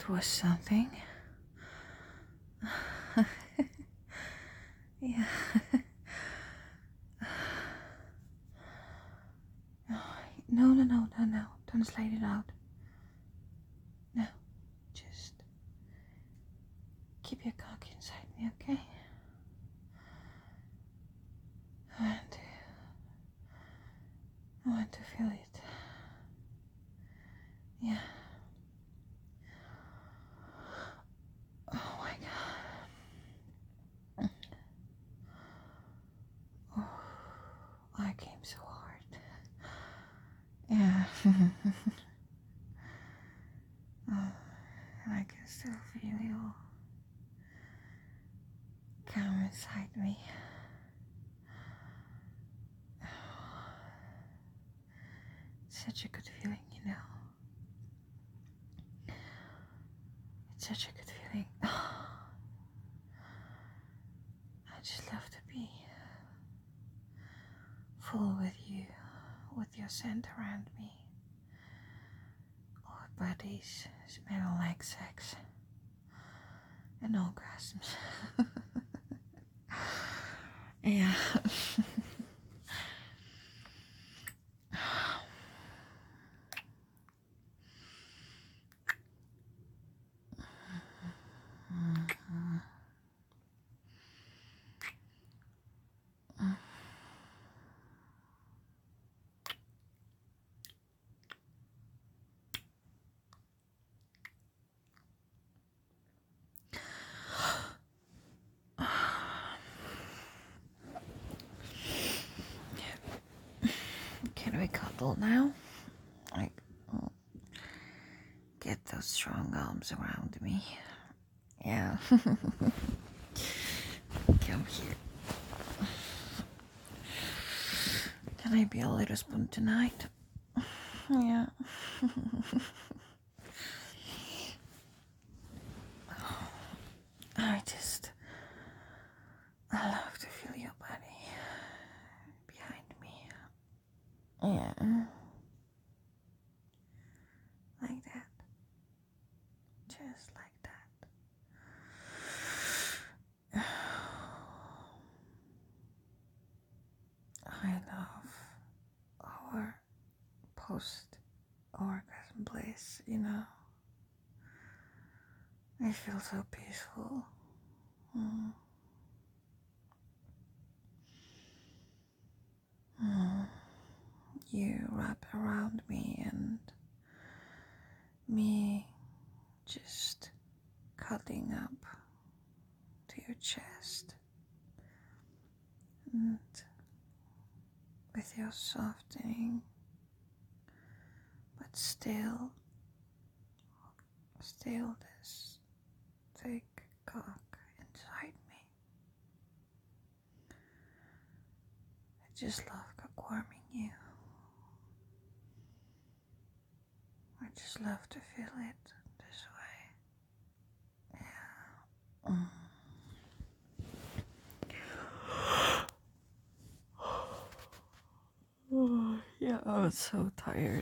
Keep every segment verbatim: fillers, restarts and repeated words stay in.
was something. Yeah. No, no, no, no, no. Don't slide it out. No. Just keep your cock inside me, okay? I want to. I want to feel it. Yeah. Oh my god. Oh, I came so hard. Yeah. Oh, I can still feel you come inside me. It's such a good feeling, you know. It's such a good feeling. I just love to be full with you, with your scent around me. Our bodies smell like sex and orgasms. Yeah. Can we cuddle now? Like, oh, get those strong arms around me. Yeah. Come here. Can I be a little spoon tonight? Yeah. I just, I love to feel your body behind me. Yeah. Like that. Just like that. I love our post-orgasm bliss, you know. I feel so peaceful. Mm. Mm. You wrap around me and me just cuddling up to your chest, and with your softening but still still this thick cock inside me. I just love cock warming you. I just love to feel it this way. Yeah. Mm. Oh, yeah, I was so tired.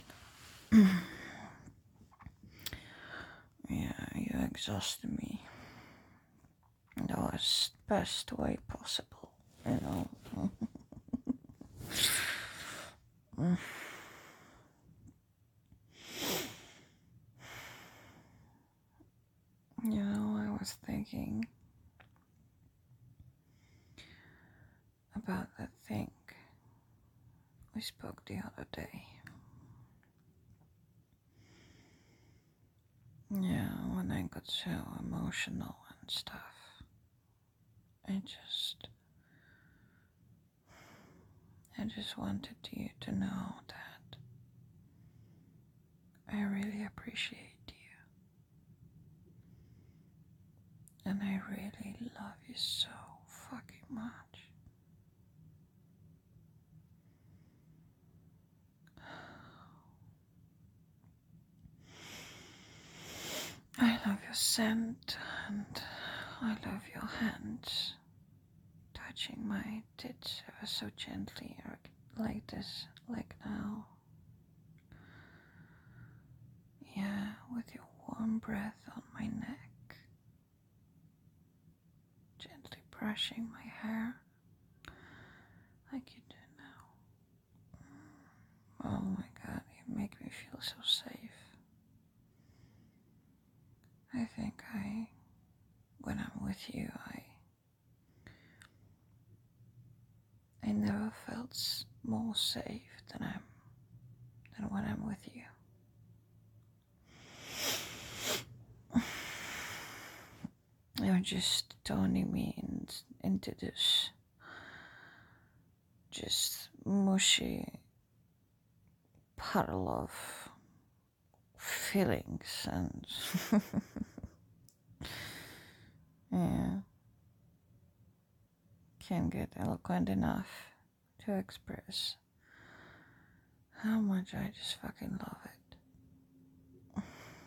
Yeah, you exhausted me. The worst, best way possible, you know. Mm. You know, I was thinking about that thing we spoke the other day. Yeah, when I got so emotional and stuff, I just, I just wanted you to know that I really appreciate you, and I really love you so fucking much. I love your scent, and I love your hands touching my tits ever so gently, or like this, like now. Yeah, with your warm breath on my neck, gently brushing my hair like you do now. Oh my god, you make me feel so safe. I think I, when I'm with you, I, I never felt s- more safe than I'm, than when I'm with you. You're just turning me in, into this just mushy puddle of feelings and yeah, can't get eloquent enough to express how much I just fucking love it.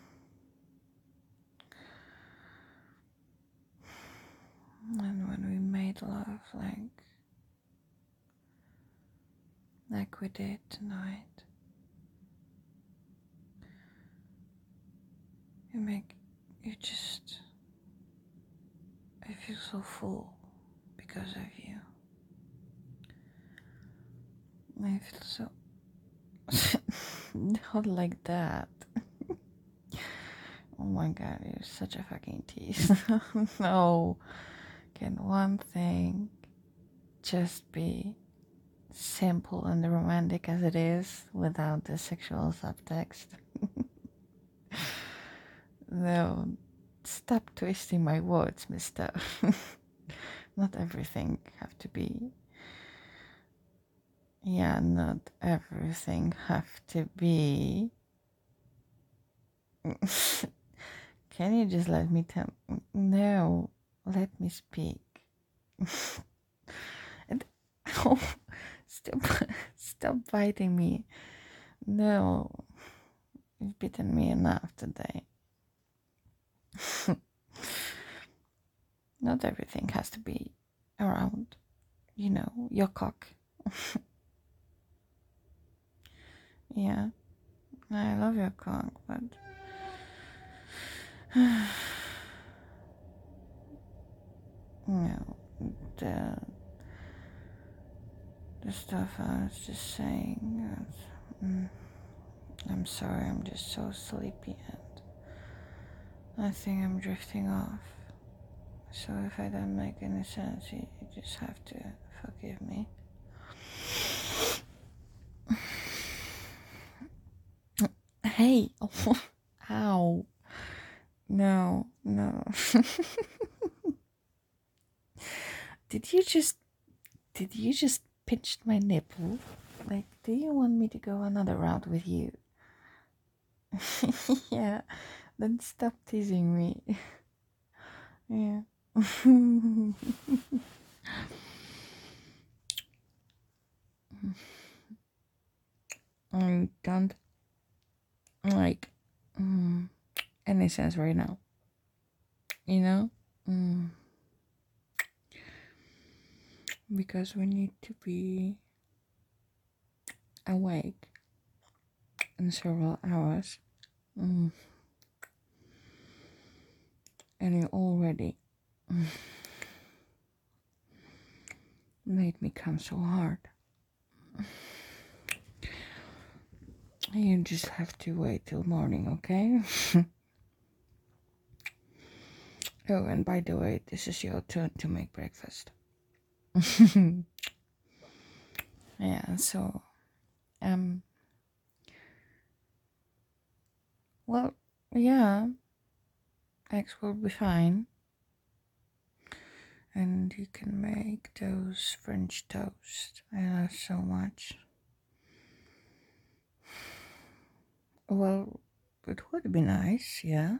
And when we made love like like we did tonight, you make you just I feel so full because of you. I feel so not like that. Oh my god, you're such a fucking tease. No, can one thing just be simple and romantic as it is without the sexual subtext? No, stop twisting my words, mister. Not everything have to be. Yeah, not everything have to be. Can you just let me tell? No, let me speak. And, oh, stop, stop biting me. No, you've bitten me enough today. Not everything has to be around, you know, your cock. Yeah, I love your cock, but no, the the stuff I was just saying. Uh, mm, I'm sorry, I'm just so sleepy and I think I'm drifting off. So if I don't make any sense, you, you just have to forgive me. Hey, oh, ow. No, no. Did you just, did you just pinch my nipple? Like, do you want me to go another round with you? Yeah, then stop teasing me. Yeah. I don't like mm, any sense right now. You know? Mm. Because we need to be awake in several hours. Mm. And you already mm, made me come so hard. You just have to wait till morning, okay? Oh, and by the way, this is your turn to make breakfast. Yeah, so, um, well, yeah, eggs will be fine. And you can make those French toast I love so much. Well, it would be nice, yeah.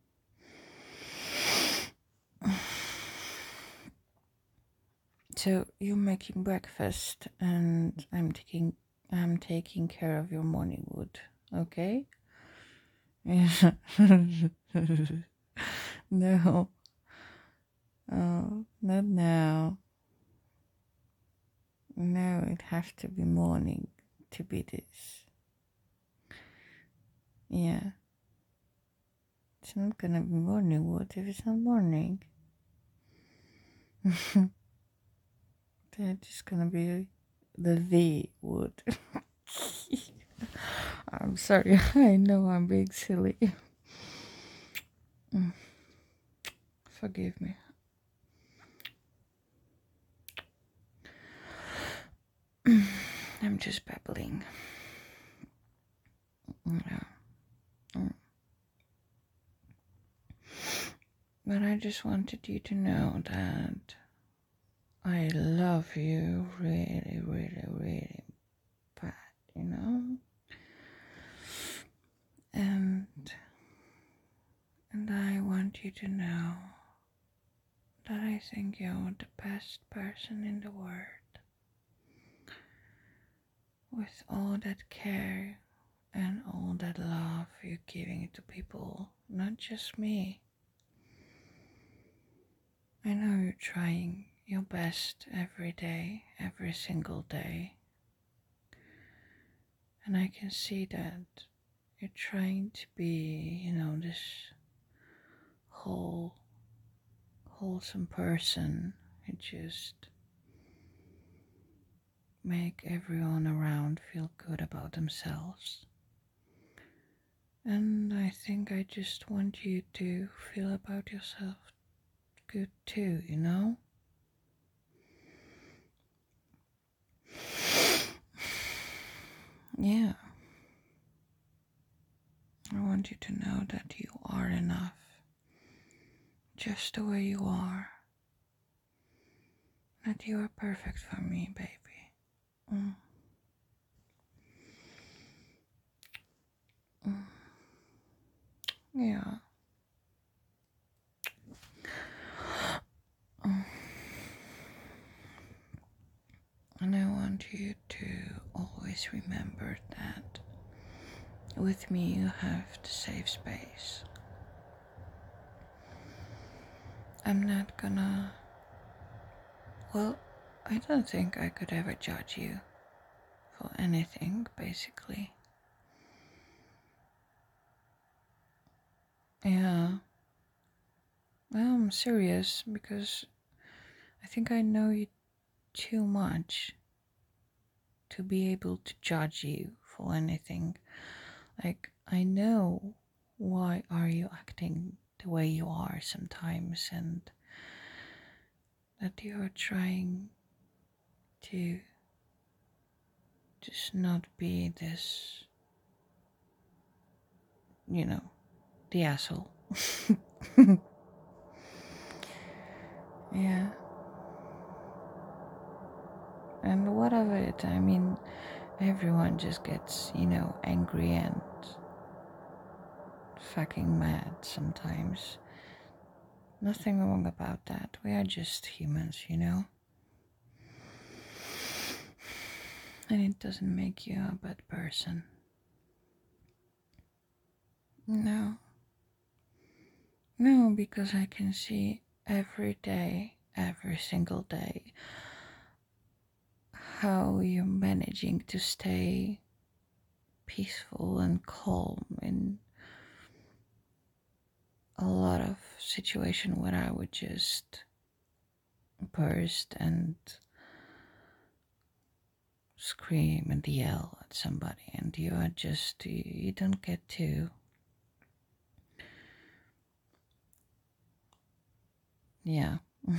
So you're making breakfast, and I'm taking I'm taking care of your morning wood, okay? Yeah. No. Oh, not now. No, it has to be morning to be this. Yeah. It's not gonna be morning wood if it's not morning. It's just gonna be the the wood. I'm sorry, I know I'm being silly. Mm. Forgive me. I'm just babbling. Yeah. Mm. But I just wanted you to know that I love you really, really, really bad, you know? And and I want you to know that I think you're the best person in the world. With all that care and all that love you're giving to people, not just me. I know you're trying your best every day, every single day. And I can see that you're trying to be, you know, this whole, wholesome person who just make everyone around feel good about themselves. And I think I just want you to feel about yourself good too, you know? Yeah. I want you to know that you are enough. Just the way you are. That you are perfect for me, baby. Mm. Mm. Yeah. Mm. And I want you to always remember that with me you have the safe space. I'm not gonna... Well, I don't think I could ever judge you for anything, basically. Yeah. Well, I'm serious because I think I know you too much to be able to judge you for anything. Like, I know why are you acting the way you are sometimes, and that you are trying to just not be this, you know, the asshole. Yeah. And what of it? I mean, everyone just gets, you know, angry and fucking mad sometimes. Nothing wrong about that. We are just humans, you know? And it doesn't make you a bad person. No. No, because I can see every day, every single day, how you're managing to stay peaceful and calm in a lot of situation where I would just burst and scream and yell at somebody, and you are just, you, you don't get to, yeah.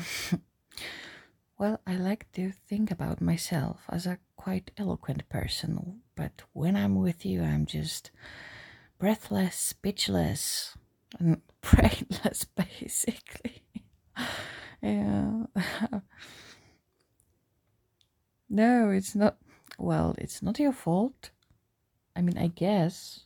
Well, I like to think about myself as a quite eloquent person, but when I'm with you, I'm just breathless, speechless, and brainless, basically. Yeah. No, it's not. Well, it's not your fault. I mean, I guess.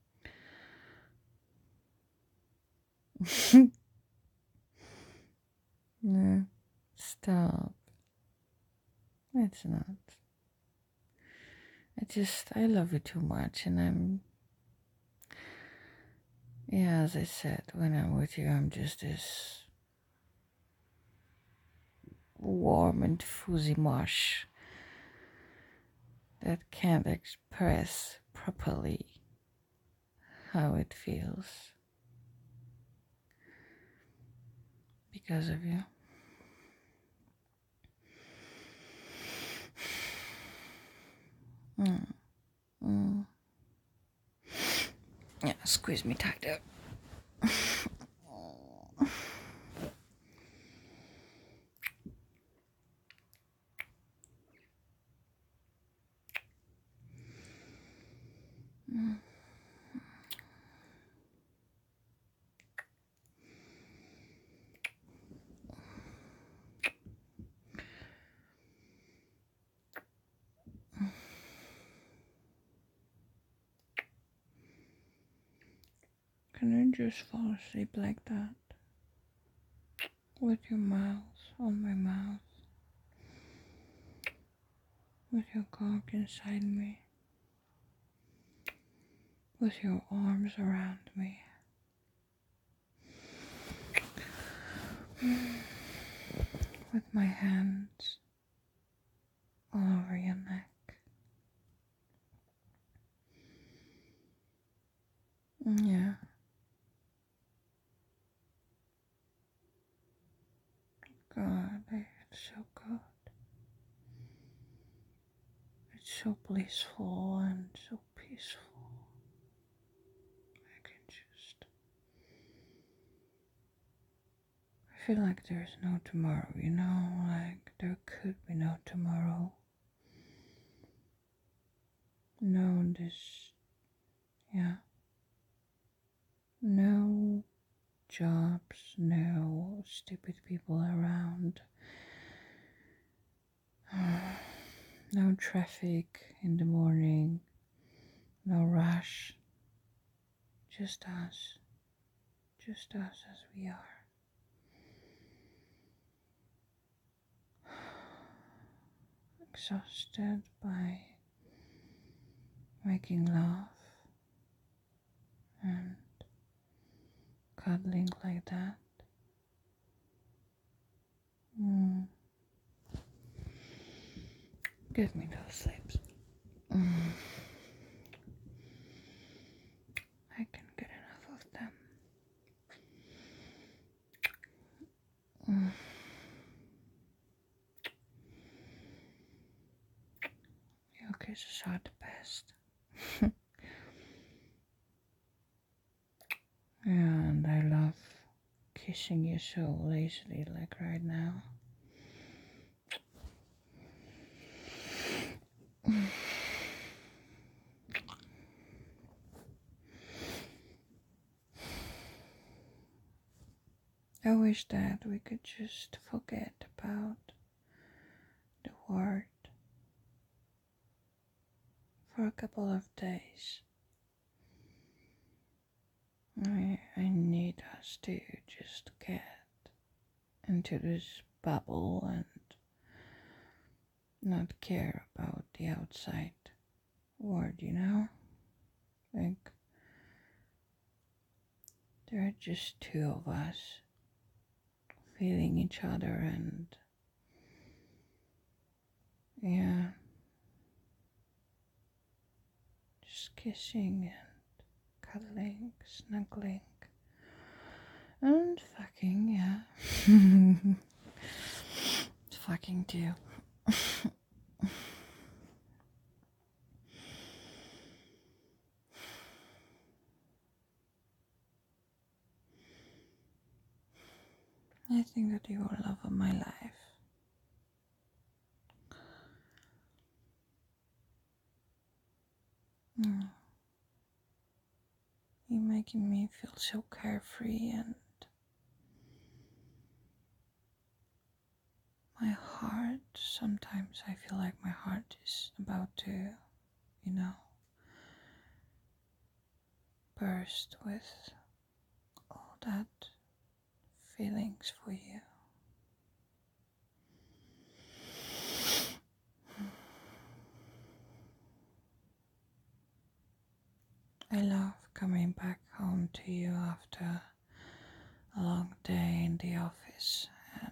No, stop. It's not. I just, I love you too much, and I'm, yeah, as I said, when I'm with you, I'm just this warm and fuzzy mush that can't express properly how it feels. because of you. Mm. Mm. Yeah, squeeze me tighter. Mm. Can you just fall asleep like that? With your mouth on my mouth. With your cock inside me. With your arms around me. With my hands all over your neck. Yeah. God, it's so good. It's so blissful and so peaceful. I can just... I feel like there's no tomorrow, you know? Like there could be no tomorrow. No, this... Yeah. No jobs, no stupid people around. No traffic in the morning, no rush. Just us. Just us as we are. Exhausted by making love and cuddling like that. Mm. Give me those sleeps. Mm. I can get enough of them. Mm. Your kisses are the best. Yeah, and I love kissing you so lazily, like right now. I wish that we could just forget about the word for a couple of days. I, I need us to just get into this bubble and not care about the outside world, you know? Like, there are just two of us feeling each other and, yeah, just kissing and cuddling, snuggling, and fucking, yeah. Fucking too. I think that you are love of my life. Mm. You're making me feel so carefree, and my heart, sometimes I feel like my heart is about to, you know, burst with all that feelings for you. I love coming back home to you after a long day in the office, and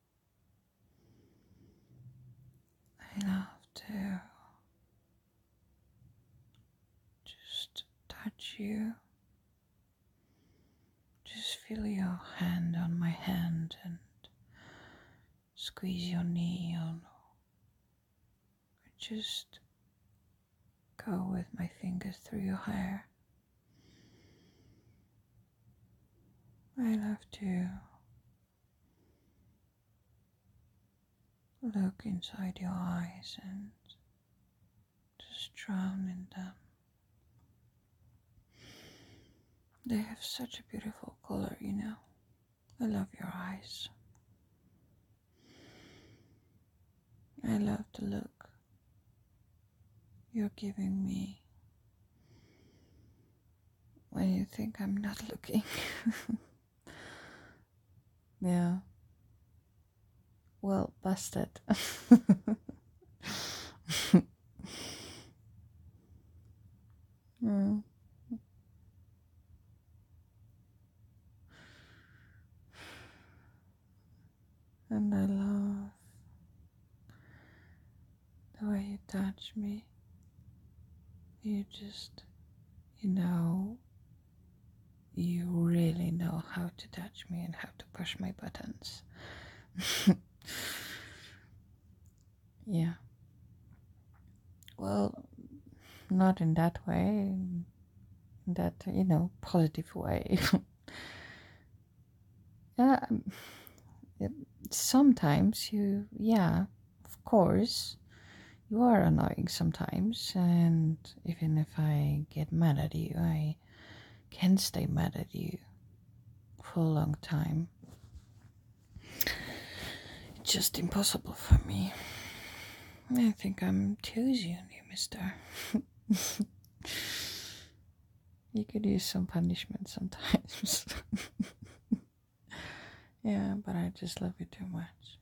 I love to just touch you, just feel your hand on my hand and squeeze your knee or just go with my fingers through your hair. I love to look inside your eyes and just drown in them. They have such a beautiful color, you know. I love your eyes. I love the look you're giving me when you think I'm not looking. Yeah. Well, busted. Mm. And I love the way you touch me. You just, you know, you really know how to touch me and how to push my buttons. Yeah. Well, not in that way, in that, you know, positive way. Yeah. Sometimes you, yeah, of course, you are annoying sometimes, and even if I get mad at you, I can stay mad at you for a long time. It's just impossible for me. I think I'm too easy on you, mister. You could use some punishment sometimes. Yeah, but I just love you too much.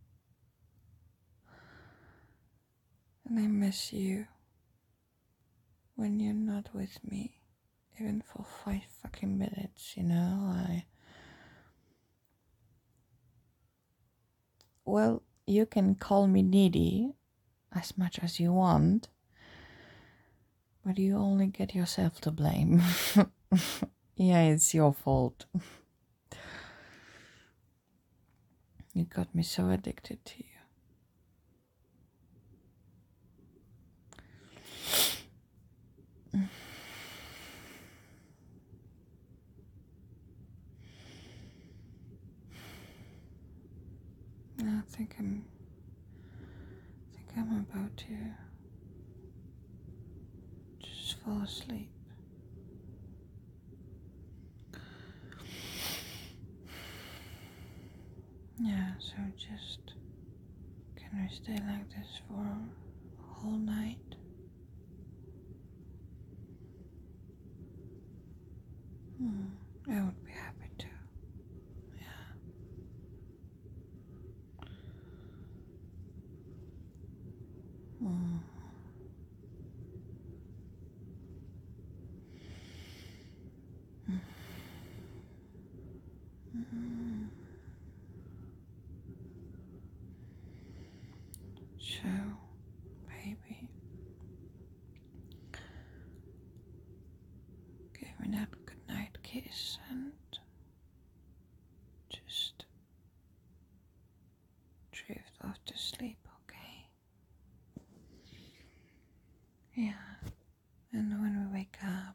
And I miss you when you're not with me, even for five fucking minutes, you know. I Well, you can call me needy as much as you want, but you only get yourself to blame. Yeah, it's your fault. You got me so addicted to you. I think I'm I think I'm about to just fall asleep. Yeah, so just can we stay like this for a whole night? Hmm, I would be happy to. Yeah. Hmm. Mm-hmm. So, baby, give me that goodnight kiss and just drift off to sleep, okay? Yeah. And when we wake up,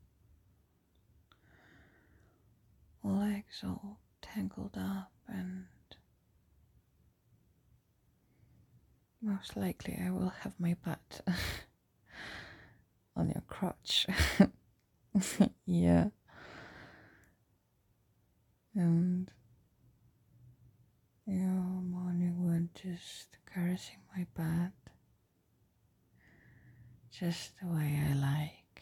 legs all tangled up, and most likely I will have my butt on your crotch. Yeah. And your morning wood just caressing my butt just the way I like.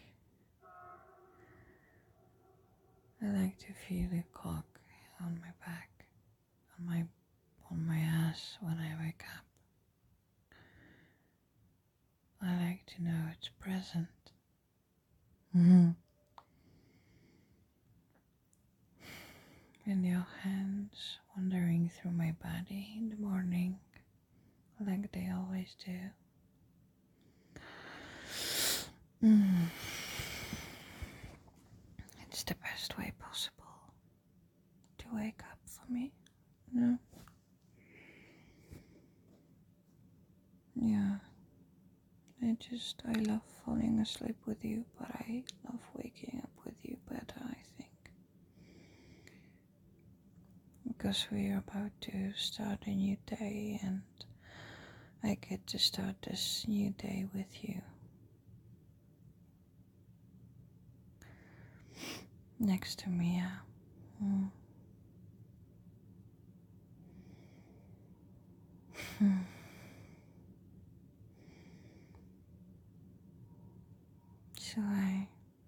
I like to feel your cock on my back, on my on my ass when I wake up. I like to know it's present. Mm-hmm. And your hands wandering through my body in the morning, like they always do. Mm. It's the best way possible to wake up for me, you know? just, I love falling asleep with you, but I love waking up with you better, I think. Because we are about to start a new day, and I get to start this new day with you. Next to me, yeah. Mm. Hmm. So I,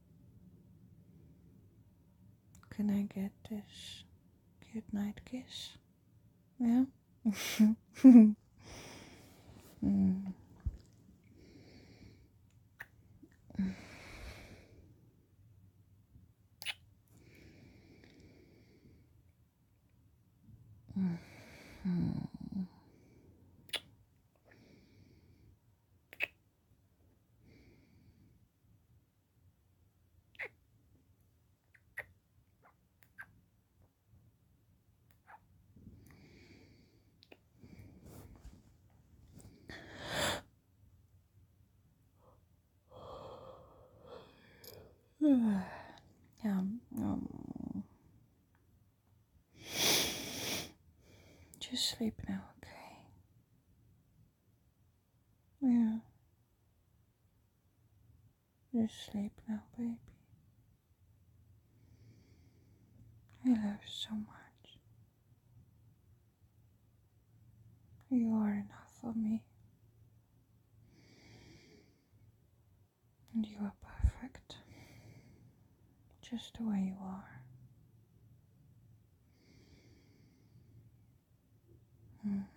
can I get this good night kiss? Yeah? mm. Mm. Yeah, um, just sleep now, okay? Yeah, just sleep now, baby. I love you so much. You are enough for me. And you are perfect. Just the way you are. Mm.